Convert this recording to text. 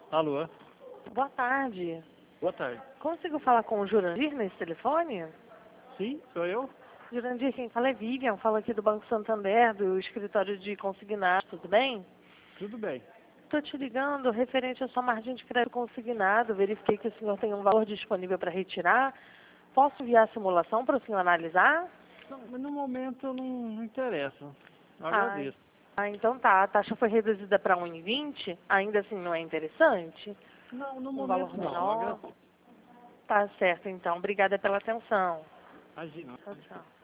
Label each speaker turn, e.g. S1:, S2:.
S1: Alô?
S2: Boa tarde.
S1: Boa tarde.
S2: Consigo falar com o Jurandir nesse telefone?
S1: Sim, sou eu?
S2: Jurandir, quem fala é Vivian, falo aqui do Banco Santander, do escritório de consignado, tudo bem?
S1: Tudo bem.
S2: Estou te ligando referente à sua margem de crédito consignado. Verifiquei que o senhor tem um valor disponível para retirar. Posso enviar a simulação para o senhor analisar?
S1: Não, mas no momento não interessa.
S2: Ah,
S1: Agradeço.
S2: então tá. A taxa foi reduzida para 1,20. Ainda assim não é interessante?
S1: Não, no
S2: Um
S1: momento
S2: valor
S1: não.
S2: menor? Tá certo, então. Obrigada pela atenção.
S1: Imagina.
S2: Tchau, tchau.